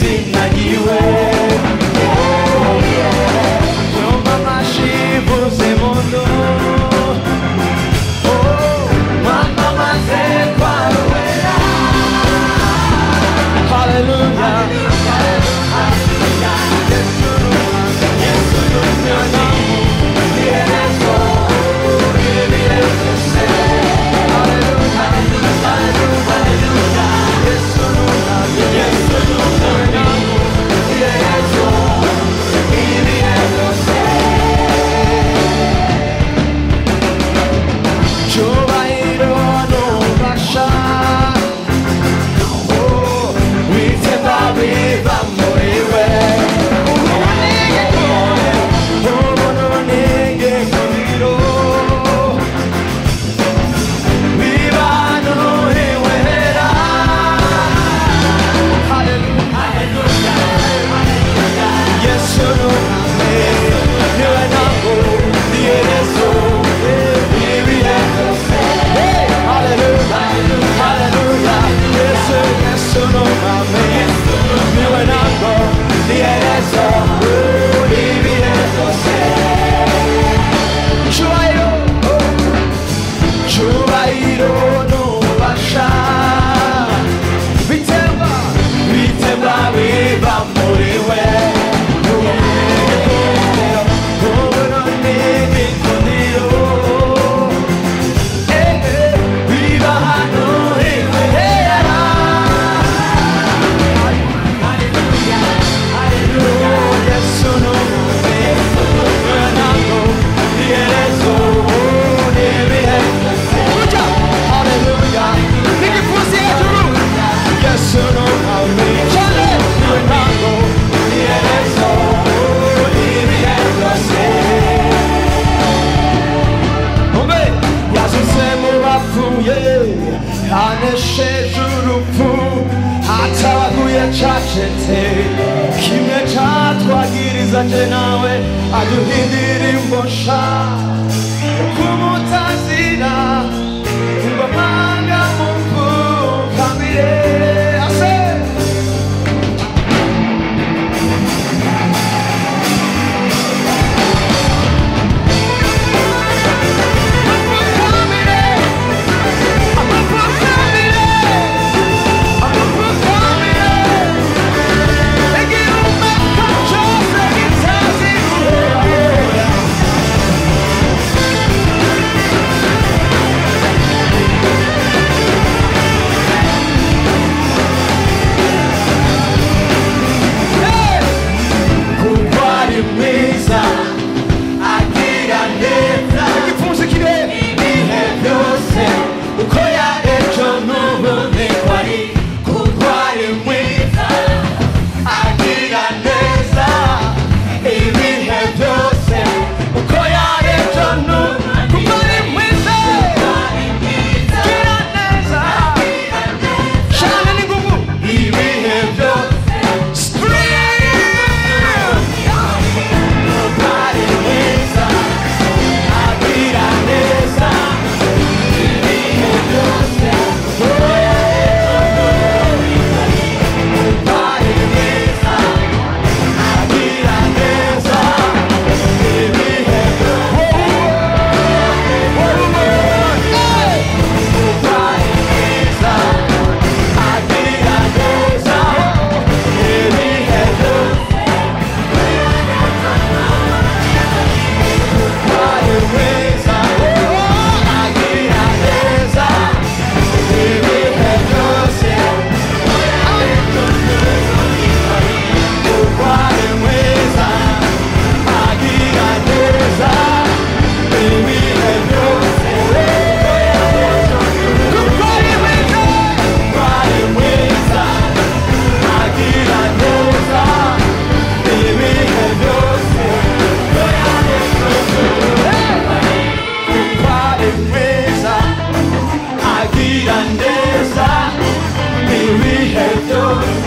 izina ryiwe. Nyuma amashivuze mundu mwamamaze kwa Ruwera. Haleluya. Yesu n'umwana iherezo ibihe byose. Haleluya. Haleluya. Yesu n'umwana iherezo ibihe byose. Cyubahiro n'ububasha witeka biva muri we. Ubuntu n'igikundiro biva muri wera. Haleluya. Yesu n'umwami niwe ntabwo iherezo ibihe byose. Haleluya. Haleluya. Yesu n'umwami niwe ntabwo iherezo ibihe byose. Cyubahiro n'ububasha bitemba biva muri we. Ubuntu n'igikundiro biva hano iwera. Yesu n'umwami niwe ntabwo iherezo ibihe byose. Haleluya. Nigipfuzi hejuru. Yesu n'umwami niwe ntabwo iherezo ibihe byose. Umbe yazutse mu bapfuye anesheje urupfu atabaguye cacetse kimwe catwagiriza je nawe aduhindira imbosha kumutazira ngomanga mupfukamire ase. Grandeza, mi virgen.